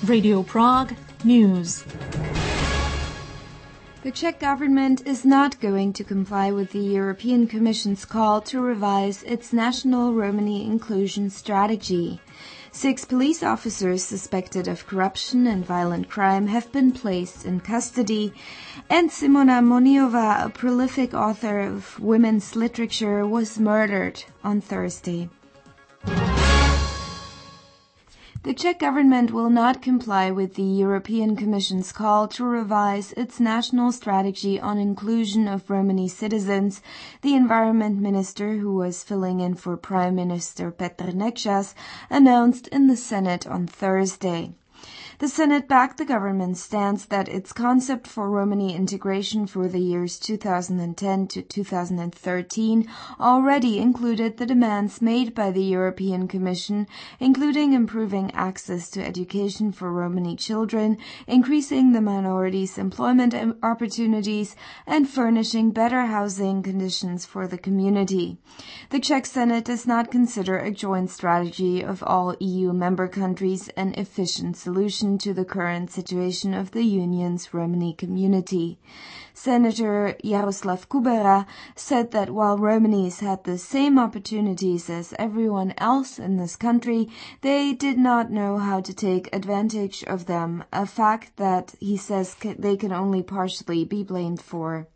Radio Prague News. The Czech government is not going to comply with the European Commission's call to revise its national Romani inclusion strategy. 6 police officers suspected of corruption and violent crime have been placed in custody, and Simona Moniova, a prolific author of women's literature, was murdered on Thursday. The Czech government will not comply with the European Commission's call to revise its national strategy on inclusion of Romani citizens, the environment minister, who was filling in for Prime Minister Petr Nečas, announced in the Senate on Thursday. The Senate backed the government's stance that its concept for Romani integration for the years 2010 to 2013 already included the demands made by the European Commission, including improving access to education for Romani children, increasing the minorities' employment opportunities, and furnishing better housing conditions for the community. The Czech Senate does not consider a joint strategy of all EU member countries an efficient solution to the current situation of the Union's Romani community. Senator Jaroslav Kubera said that while Romanis had the same opportunities as everyone else in this country, they did not know how to take advantage of them, a fact that, he says, they can only partially be blamed for.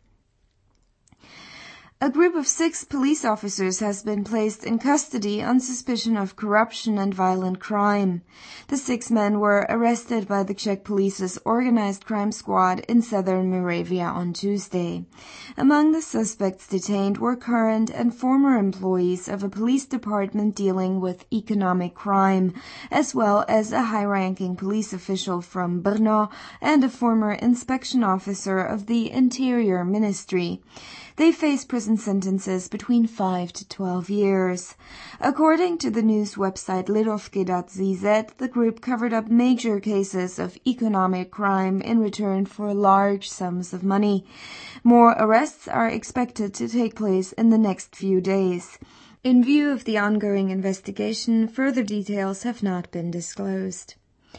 A group of 6 police officers has been placed in custody on suspicion of corruption and violent crime. The 6 men were arrested by the Czech police's organized crime squad in southern Moravia on Tuesday. Among the suspects detained were current and former employees of a police department dealing with economic crime, as well as a high-ranking police official from Brno and a former inspection officer of the Interior Ministry. They face prison sentences between 5 to 12 years. According to the news website Lidovky.cz, the group covered up major cases of economic crime in return for large sums of money. More arrests are expected to take place in the next few days. In view of the ongoing investigation, further details have not been disclosed.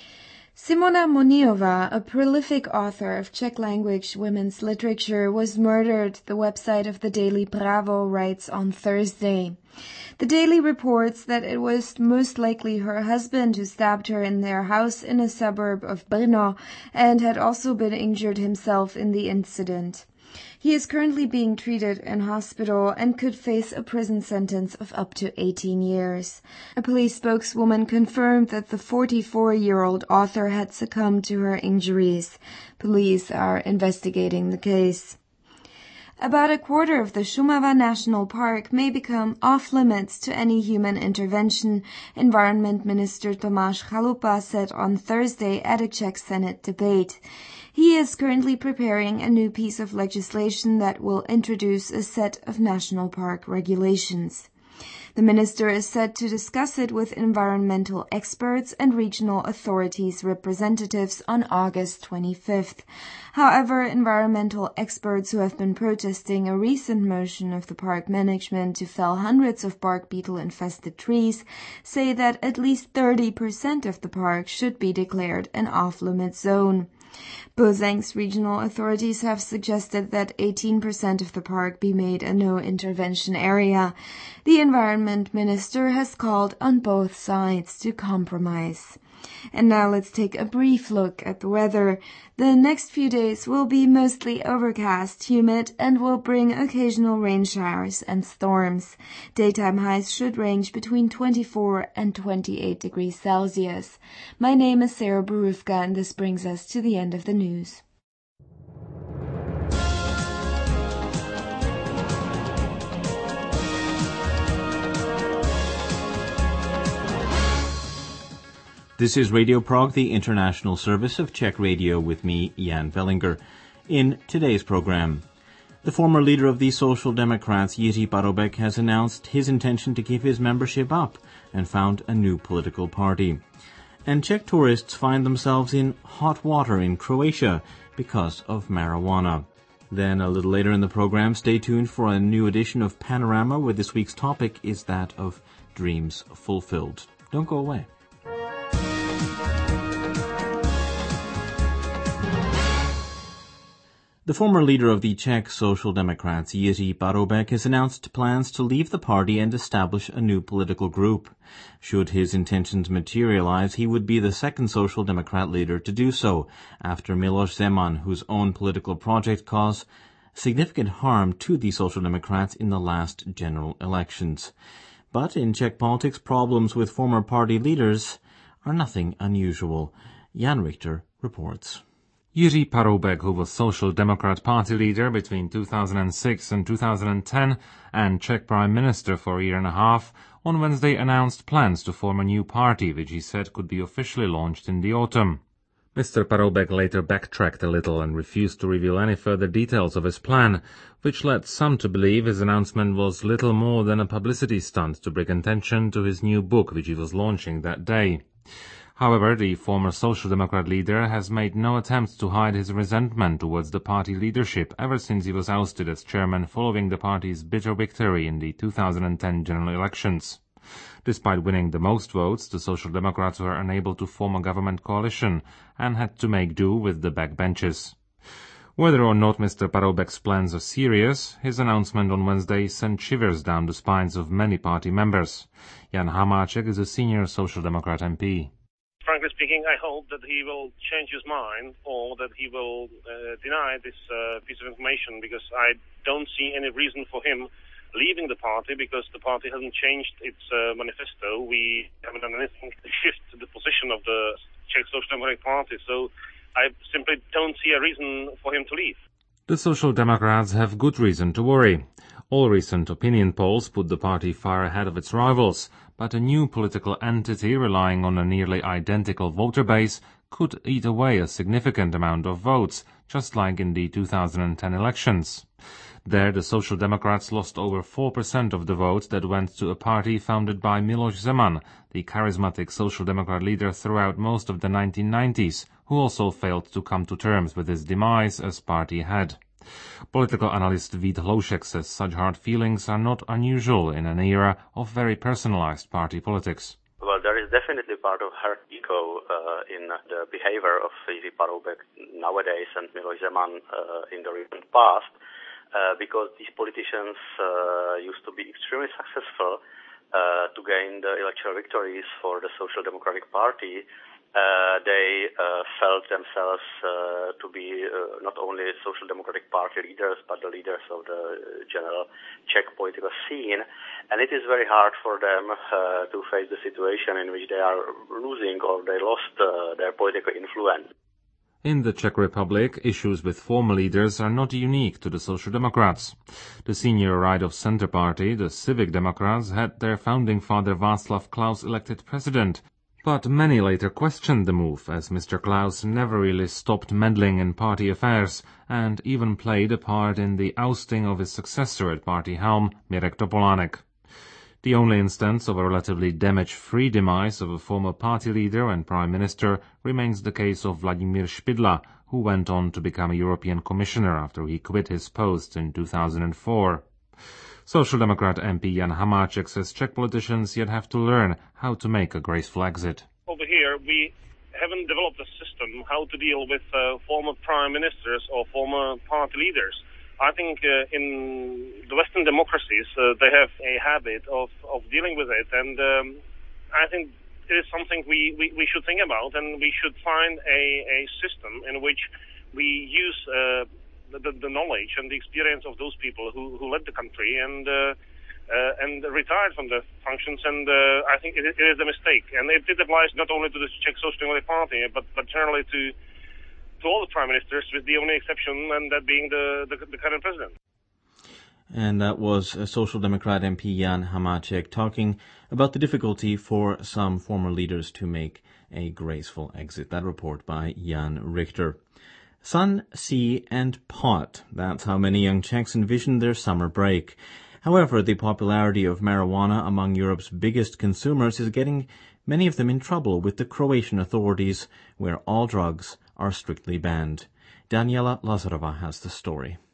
Simona Moniova, a prolific author of Czech-language women's literature, was murdered, the website of the Daily Pravo writes on Thursday. The Daily reports that it was most likely her husband who stabbed her in their house in a suburb of Brno and had also been injured himself in the incident. He is currently being treated in hospital and could face a prison sentence of up to 18 years. A police spokeswoman confirmed that the 44-year-old author had succumbed to her injuries. Police are investigating the case. About a quarter of the Šumava National Park may become off-limits to any human intervention, Environment Minister Tomáš Chalupa said on Thursday at a Czech Senate debate. He is currently preparing a new piece of legislation that will introduce a set of national park regulations. The minister is set to discuss it with environmental experts and regional authorities representatives on August 25th. However, environmental experts who have been protesting a recent motion of the park management to fell hundreds of bark beetle-infested trees say that at least 30% of the park should be declared an off-limit zone. Plzeň's regional authorities have suggested that 18% of the park be made a no-intervention area. The environment minister has called on both sides to compromise. And now let's take a brief look at the weather. The next few days will be mostly overcast, humid, and will bring occasional rain showers and storms. Daytime highs should range between 24 and 28 degrees Celsius. My name is Sarah Borówka, and this brings us to the end of the news. This is Radio Prague, the international service of Czech Radio, with me, Jan Vellinger. In today's program, the former leader of the Social Democrats, Jiří Paroubek, has announced his intention to give his membership up and found a new political party. And Czech tourists find themselves in hot water in Croatia because of marijuana. Then a little later in the program, stay tuned for a new edition of Panorama, where this week's topic is that of dreams fulfilled. Don't go away. The former leader of the Czech Social Democrats, Jiří Paroubek, has announced plans to leave the party and establish a new political group. Should his intentions materialize, he would be the second Social Democrat leader to do so, after Miloš Zeman, whose own political project caused significant harm to the Social Democrats in the last general elections. But in Czech politics, problems with former party leaders are nothing unusual. Jan Richter reports. Jiří Paroubek, who was Social Democrat Party leader between 2006 and 2010 and Czech Prime Minister for a year and a half, on Wednesday announced plans to form a new party, which he said could be officially launched in the autumn. Mr. Paroubek later backtracked a little and refused to reveal any further details of his plan, which led some to believe his announcement was little more than a publicity stunt to bring attention to his new book, which he was launching that day. However, the former Social Democrat leader has made no attempt to hide his resentment towards the party leadership ever since he was ousted as chairman following the party's bitter victory in the 2010 general elections. Despite winning the most votes, the Social Democrats were unable to form a government coalition and had to make do with the backbenches. Whether or not Mr. Paroubek's plans are serious, his announcement on Wednesday sent shivers down the spines of many party members. Jan Hamáček is a senior Social Democrat MP. Frankly speaking, I hope that he will change his mind or that he will deny this piece of information, because I don't see any reason for him leaving the party, because the party hasn't changed its manifesto. We haven't done anything to shift the position of the Czech Social Democratic Party, so I simply don't see a reason for him to leave. The Social Democrats have good reason to worry. All recent opinion polls put the party far ahead of its rivals, but a new political entity relying on a nearly identical voter base could eat away a significant amount of votes, just like in the 2010 elections. There, the Social Democrats lost over 4% of the votes that went to a party founded by Miloš Zeman, the charismatic Social Democrat leader throughout most of the 1990s, who also failed to come to terms with his demise as party head. Political analyst Vít Hloušek says such hard feelings are not unusual in an era of very personalized party politics. Well, there is definitely part of her ego in the behavior of Jiří Paroubek nowadays and Miloš Zeman in the recent past, because these politicians used to be extremely successful to gain the electoral victories for the Social Democratic Party. They felt themselves to be not only Social Democratic Party leaders, but the leaders of the general Czech political scene. And it is very hard for them to face the situation in which they are losing or they lost their political influence. In the Czech Republic, issues with former leaders are not unique to the Social Democrats. The senior right-of-center party, the Civic Democrats, had their founding father Václav Klaus elected president. But many later questioned the move, as Mr. Klaus never really stopped meddling in party affairs and even played a part in the ousting of his successor at party helm, Mirek Topolánek. The only instance of a relatively damage-free demise of a former party leader and prime minister remains the case of Vladimír Špidla, who went on to become a European Commissioner after he quit his post in 2004. Social Democrat MP Jan Hamáček says Czech politicians yet have to learn how to make a graceful exit. Over here, we haven't developed a system how to deal with former prime ministers or former party leaders. I think in the Western democracies, they have a habit of dealing with it, and I think it is something we should think about, and we should find a system in which we use the knowledge and the experience of those people who led the country and retired from the functions, and I think it is a mistake. And it applies not only to the Czech Social Democratic Party, but generally to all the prime ministers, with the only exception, and that being the current president. And that was a Social Democrat MP Jan Hamáček talking about the difficulty for some former leaders to make a graceful exit. That report by Jan Richter. Sun, sea, and pot. That's how many young Czechs envision their summer break. However, the popularity of marijuana among Europe's biggest consumers is getting many of them in trouble with the Croatian authorities, where all drugs are strictly banned. Daniela Lazarova has the story.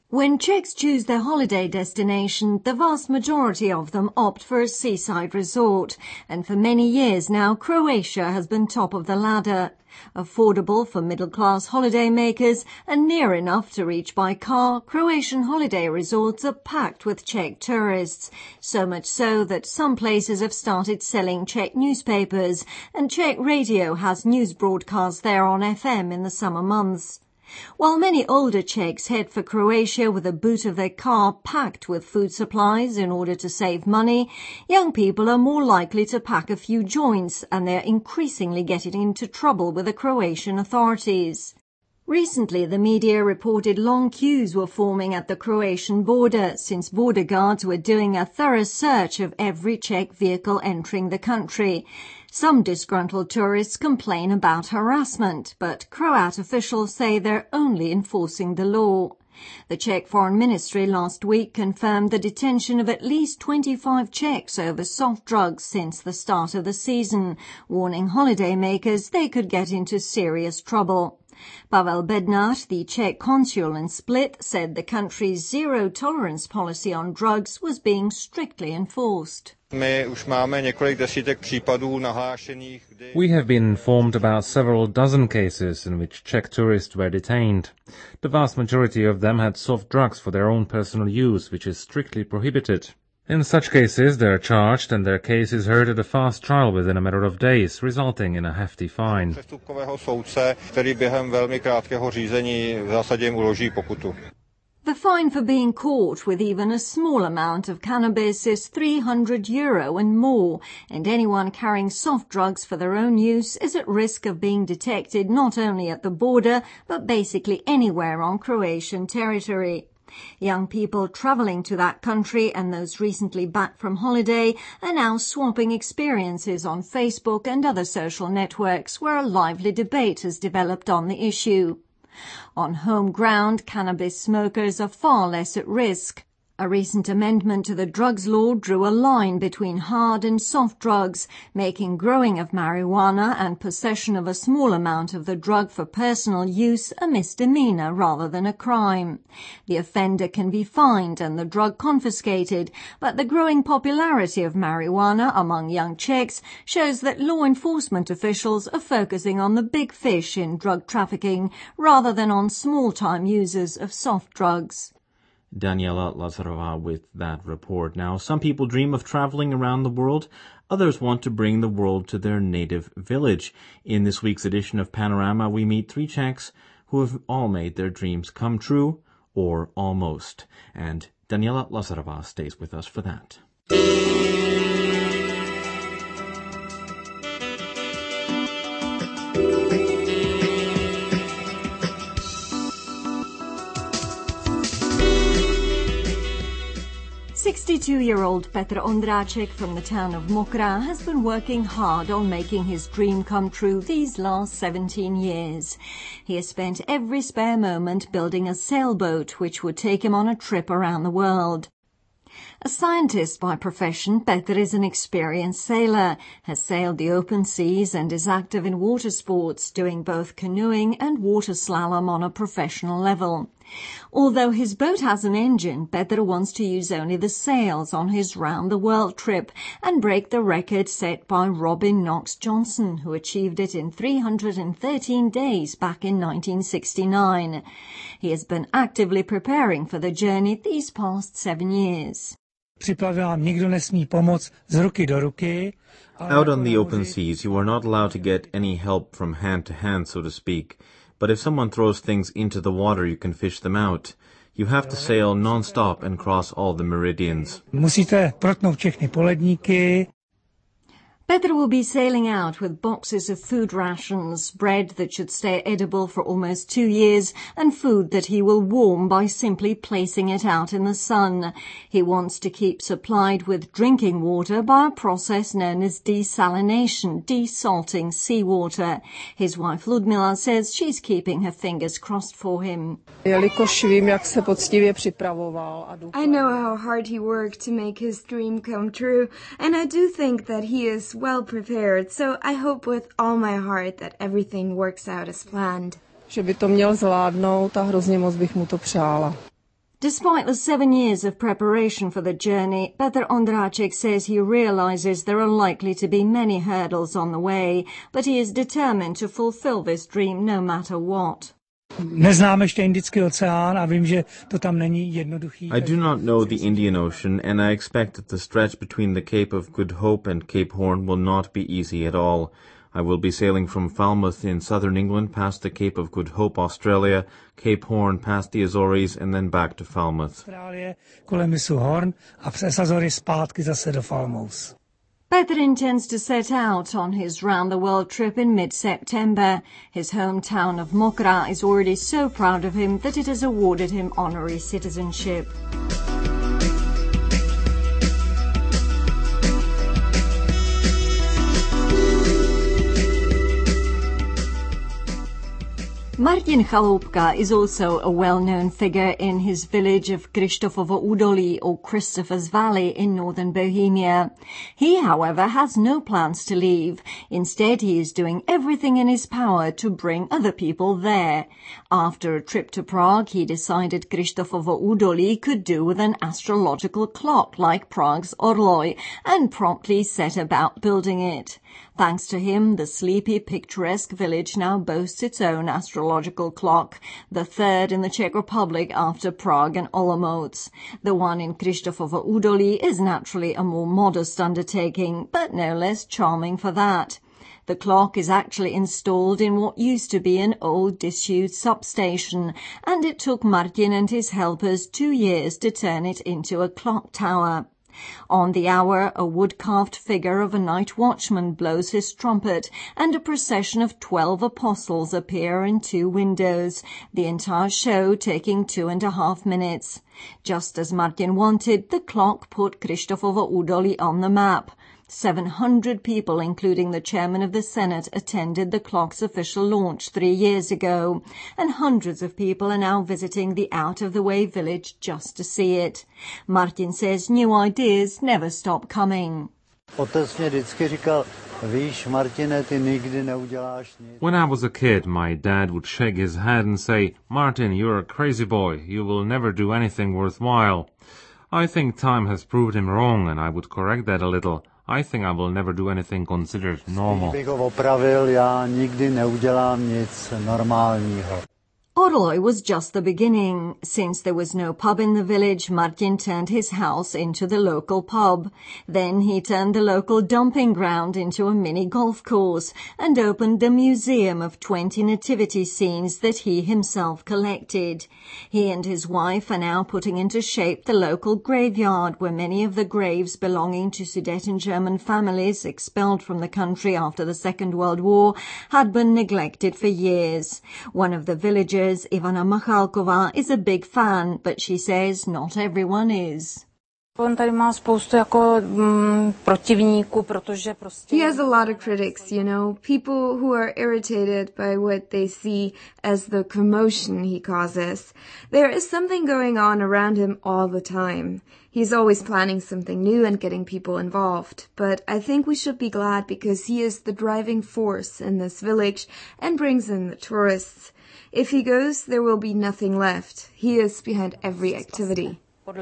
When Czechs choose their holiday destination, the vast majority of them opt for a seaside resort, and for many years now, Croatia has been top of the ladder. Affordable for middle-class holiday makers and near enough to reach by car, Croatian holiday resorts are packed with Czech tourists, so much so that some places have started selling Czech newspapers, and Czech radio has news broadcasts there on FM in the summer months. While many older Czechs head for Croatia with the boot of their car packed with food supplies in order to save money, young people are more likely to pack a few joints, and they're increasingly getting into trouble with the Croatian authorities. Recently, the media reported long queues were forming at the Croatian border, since border guards were doing a thorough search of every Czech vehicle entering the country. Some disgruntled tourists complain about harassment, but Croat officials say they're only enforcing the law. The Czech Foreign Ministry last week confirmed the detention of at least 25 Czechs over soft drugs since the start of the season, warning holidaymakers they could get into serious trouble. Pavel Bednář, the Czech consul in Split, said the country's zero-tolerance policy on drugs was being strictly enforced. We have been informed about several dozen cases in which Czech tourists were detained. The vast majority of them had soft drugs for their own personal use, which is strictly prohibited. In such cases, they are charged and their case is heard at a fast trial within a matter of days, resulting in a hefty fine. The fine for being caught with even a small amount of cannabis is €300 and more, and anyone carrying soft drugs for their own use is at risk of being detected not only at the border, but basically anywhere on Croatian territory. Young people travelling to that country and those recently back from holiday are now swapping experiences on Facebook and other social networks where a lively debate has developed on the issue. On home ground, cannabis smokers are far less at risk. A recent amendment to the drugs law drew a line between hard and soft drugs, making growing of marijuana and possession of a small amount of the drug for personal use a misdemeanor rather than a crime. The offender can be fined and the drug confiscated, but the growing popularity of marijuana among young Czechs shows that law enforcement officials are focusing on the big fish in drug trafficking rather than on small-time users of soft drugs. Daniela Lazarova with that report. Now, some people dream of traveling around the world. Others want to bring the world to their native village. In this week's edition of Panorama, we meet 3 Czechs who have all made their dreams come true, or almost. And Daniela Lazarova stays with us for that. 62-year-old Petr Ondráček from the town of Mokra has been working hard on making his dream come true these last 17 years. He has spent every spare moment building a sailboat which would take him on a trip around the world. A scientist by profession, Petr is an experienced sailor, has sailed the open seas and is active in water sports, doing both canoeing and water slalom on a professional level. Although his boat has an engine, Petr wants to use only the sails on his round-the-world trip and break the record set by Robin Knox Johnson, who achieved it in 313 days back in 1969. He has been actively preparing for the journey these past 7 years. Out on the open seas, you are not allowed to get any help from hand to hand, so to speak. But if someone throws things into the water, you can fish them out. You have to sail non-stop and cross all the meridians. Petr will be sailing out with boxes of food rations, bread that should stay edible for almost 2 years, and food that he will warm by simply placing it out in the sun. He wants to keep supplied with drinking water by a process known as desalination, desalting seawater. His wife Ludmila says she's keeping her fingers crossed for him. I know how hard he worked to make his dream come true, and I do think that he is well prepared, so I hope with all my heart that everything works out as planned. Despite the 7 years of preparation for the journey, Petr Ondráček says he realizes there are likely to be many hurdles on the way, but he is determined to fulfill this dream no matter what. Neznám ještě Indický oceán a vím, že to tam není jednoduchý. I do not know the Indian Ocean, and I expect that the stretch between the Cape of Good Hope and Cape Horn will not be easy at all. I will be sailing from Falmouth in southern England past the Cape of Good Hope, Australia, Cape Horn past the Azores, and then back to Falmouth. Austrálie kolem mysu Horn a přes Azory zpátky zase do Falmouth. Petr intends to set out on his round-the-world trip in mid-September. His hometown of Mokra is already so proud of him that it has awarded him honorary citizenship. Martin Chaloupka is also a well-known figure in his village of Krištofovo Údolí or Christopher's Valley in northern Bohemia. He, however, has no plans to leave. Instead, he is doing everything in his power to bring other people there. After a trip to Prague, he decided Krištofovo Údolí could do with an astrological clock like Prague's Orloj and promptly set about building it. Thanks to him, the sleepy, picturesque village now boasts its own astrological clock, the third in the Czech Republic after Prague and Olomouc. The one in Krištofovo Údolí is naturally a more modest undertaking, but no less charming for that. The clock is actually installed in what used to be an old disused substation, and it took Martin and his helpers 2 years to turn it into a clock tower. On the hour, a wood-carved figure of a night watchman blows his trumpet, and a procession of 12 apostles appear in 2 windows, the entire show taking 2.5 minutes. Just as Martin wanted, the clock put Krištofovo Údolí on the map. 700 people, including the chairman of the Senate, attended the clock's official launch 3 years ago, and hundreds of people are now visiting the out-of-the-way village just to see it. Martin says new ideas never stop coming. When I was a kid, my dad would shake his head and say, "Martin, you're a crazy boy. You will never do anything worthwhile." I think time has proved him wrong, and I would correct that a little. I think I will never do anything considered normal. Orloj was just the beginning. Since there was no pub in the village, Martin turned his house into the local pub. Then he turned the local dumping ground into a mini golf course and opened the museum of 20 nativity scenes that he himself collected. He and his wife are now putting into shape the local graveyard where many of the graves belonging to Sudeten German families expelled from the country after the Second World War had been neglected for years. One of the villagers, Ivana Machalková, is a big fan, but she says not everyone is. He has a lot of critics, people who are irritated by what they see as the commotion he causes. There is something going on around him all the time. He's always planning something new and getting people involved. But I think we should be glad because he is the driving force in this village and brings in the tourists. If he goes, there will be nothing left. He is behind every activity.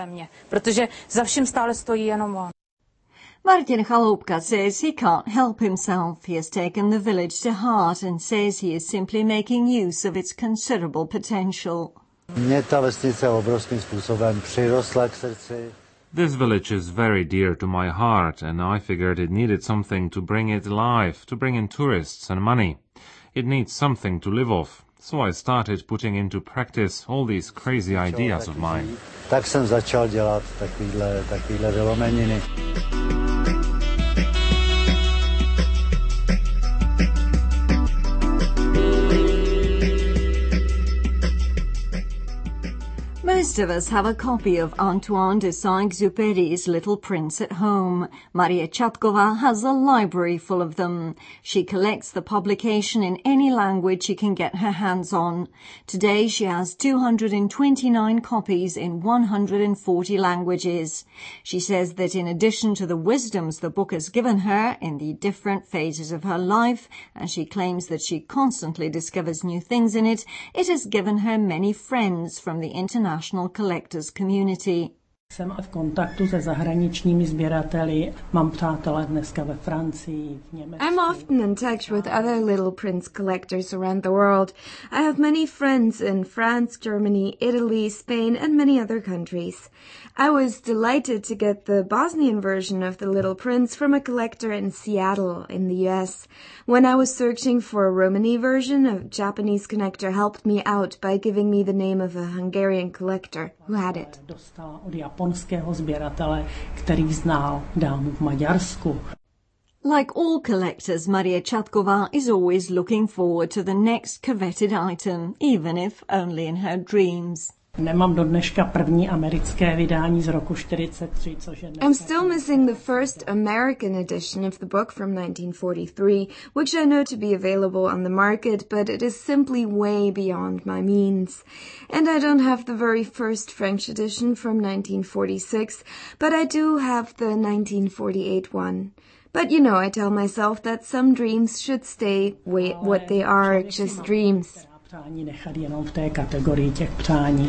Martin Chaloupka says he can't help himself. He has taken the village to heart and says he is simply making use of its considerable potential. This village is very dear to my heart, and I figured it needed something to bring it alive, to bring in tourists and money. It needs something to live off. So I started putting into practice all these crazy ideas of mine. Tak jsem začal dělat takovýhle vylomeniny. Most of us have a copy of Antoine de Saint-Exupéry's Little Prince at home. Maria Chatkova has a library full of them. She collects the publication in any language she can get her hands on. Today she has 229 copies in 140 languages. She says that in addition to the wisdoms the book has given her in the different phases of her life, and she claims that she constantly discovers new things in it, it has given her many friends from the international international collectors community. Jsem v kontaktu se zahraničními sběrateli. Mám přátelé dneska ve Francii, v Německu. I'm often in touch with other Little Prince collectors around the world. I have many friends in France, Germany, Italy, Spain, and many other countries. I was delighted to get the Bosnian version of The Little Prince from a collector in Seattle, in the US. When I was searching for a Romani version, a Japanese collector helped me out by giving me the name of a Hungarian collector who had it. Dostala od japonského sběratele, který znal dámu v Maďarsku. Like all collectors, Maria Čatková is always looking forward to the next coveted item, even if only in her dreams. Nemám do dneška první americké vydání z roku 43, což je dneska... I'm still missing the first American edition of the book from 1943, which I know to be available on the market, but it is simply way beyond my means. And I don't have the very first French edition from 1946, but I do have the 1948 one. But you know, I tell myself that some dreams should stay what they are, just dreams. Přání nechat jenom v té kategorii těch přání.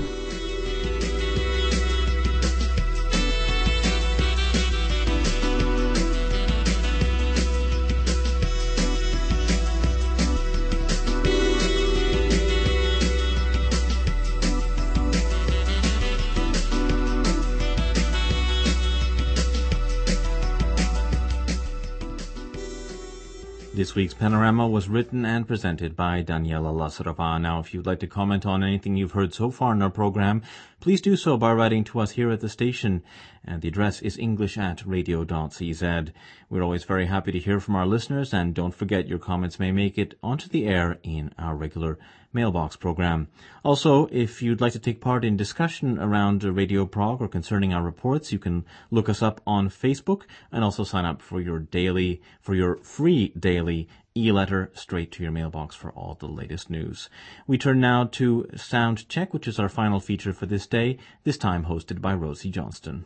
This week's Panorama was written and presented by Daniela Lasarova. Now, if you'd like to comment on anything you've heard so far in our program, please do so by writing to us here at the station. And the address is english@radio.cz. We're always very happy to hear from our listeners, and don't forget your comments may make it onto the air in our regular mailbox program. Also, if you'd like to take part in discussion around Radio Prague or concerning our reports, you can look us up on Facebook and also sign up for your free daily e-letter straight to your mailbox for all the latest news. We turn now to Sound Check, which is our final feature for this day, this time hosted by Rosie Johnston.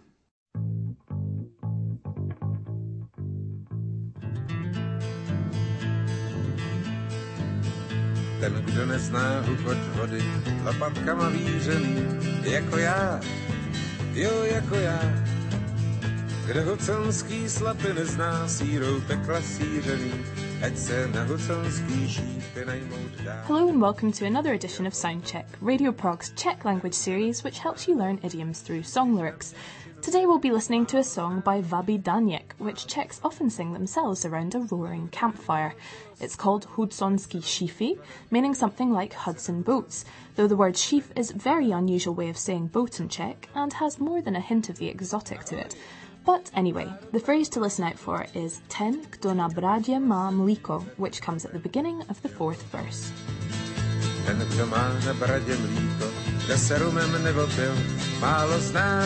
Ten, kdo nezná hukot vody, lopatkama vířený, jako já, jo, jako já. Kdo huconský slapy nezná, sírou pekla sířený, ať se na huconský šípy najmout dá. Hello and welcome to another edition of Soundcheck, Radio Prague's Czech language series which helps you learn idioms through song lyrics. Today we'll be listening to a song by Vaby Daniek, which Czechs often sing themselves around a roaring campfire. It's called Hudsonský šífy, meaning something like Hudson boats, though the word šíf is a very unusual way of saying boat in Czech and has more than a hint of the exotic to it. But anyway, the phrase to listen out for is ten, kdo na brádě má mlíko, which comes at the beginning of the fourth verse. Ten, kdo má na bradě mlíko, kdo se rumem nevopil, málo zná.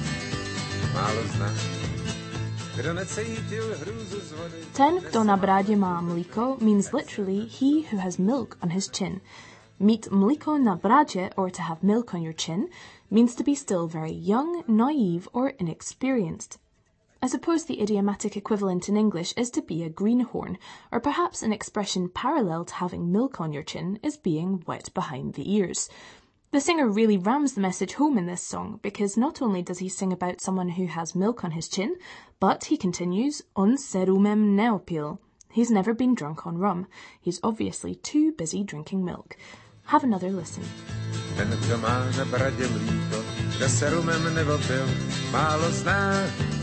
Ten, kdo na brádě má mlíko, means literally he who has milk on his chin. Mít mlíko na brádě, or to have milk on your chin, means to be still very young, naive, or inexperienced. I suppose the idiomatic equivalent in English is to be a greenhorn, or perhaps an expression parallel to having milk on your chin is being wet behind the ears. The singer really rams the message home in this song, because not only does he sing about someone who has milk on his chin, but he continues, on se rumem neopil. He's never been drunk on rum. He's obviously too busy drinking milk. Have another listen. Ten, kdo má na bradě mlíko, kdo se rumem nevopil, málo zná.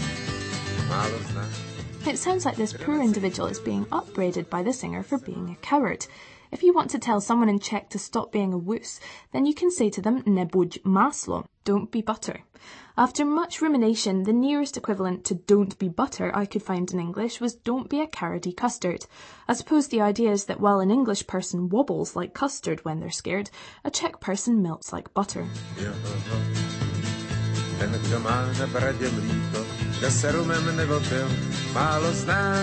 It sounds like this poor individual is being upbraided by the singer for being a coward. If you want to tell someone in Czech to stop being a wuss, then you can say to them, nebuď máslo, don't be butter. After much rumination, the nearest equivalent to don't be butter I could find in English was don't be a carroty custard. I suppose the idea is that while an English person wobbles like custard when they're scared, a Czech person melts like butter. Ten, kdo má na bradě mlíko, kdo se rumem nevopil, málo zná.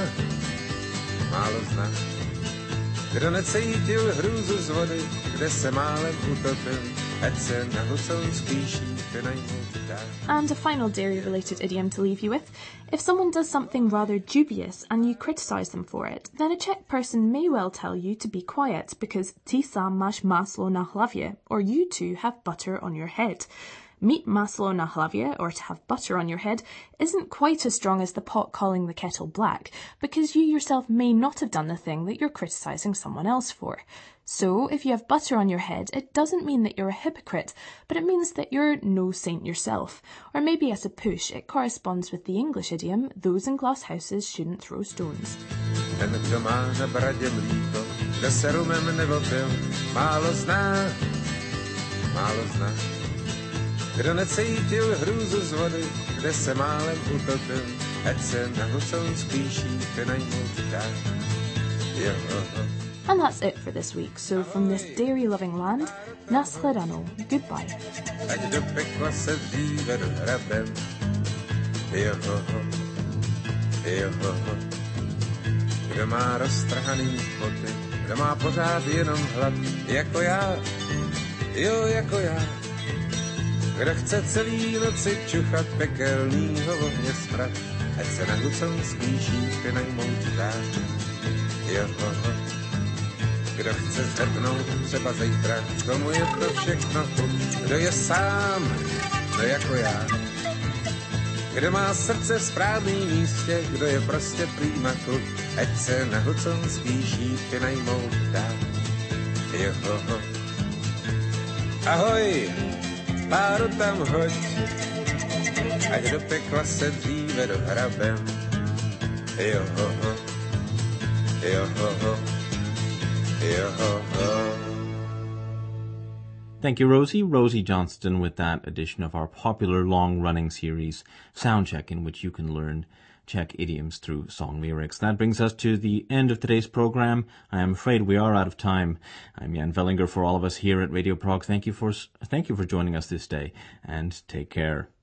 Kdo necítil hrůzu z vody, kde se málem utopil, ať se na huconský šípy najmout dá. And a final dairy-related idiom to leave you with. If someone does something rather dubious and you criticise them for it, then a Czech person may well tell you to be quiet because ty sám máš máslo na hlavě, or you too have butter on your head. Mít maslo na hlavě, or to have butter on your head, isn't quite as strong as the pot calling the kettle black, because you yourself may not have done the thing that you're criticizing someone else for. So, if you have butter on your head, it doesn't mean that you're a hypocrite, but it means that you're no saint yourself. Or maybe as a push, it corresponds with the English idiom, those in glass houses shouldn't throw stones. Ten, kdo má na bradě mlíko, kdo se rumem nevopil, málo zná. Kdo necítil hrůzu z vody, kde se málem utopil, ať se na husonský šípy najmout dá. And that's it for this week. So from this dairy-loving land, nashledanou, goodbye. Ať do pekla se dříve dohrabem. Kdo má roztrhaný boty, kdo má pořád jenom hlad, jako já, jako já. Kdo chce celý noci čuchat pekelnýho ohně smrad, ať se na husonský šípy najmout dá. Kdo chce zhebnout třeba zítra, komu je to všechno, kdo je sám, to jako já. Kdo má srdce v správném místě, kdo je prostě prýma kluk, ať se na husonský šípy najmout dá. Ahoj, páru tam hoď, ať do pekla se dříve dohrabem. Thank you, Rosie. Rosie Johnston with that edition of our popular long-running series, Soundcheck, in which you can learn Czech idioms through song lyrics. That brings us to the end of today's program. I am afraid we are out of time. I'm Jan Vellinger. For all of us here at Radio Prague, thank you for joining us this day, and take care.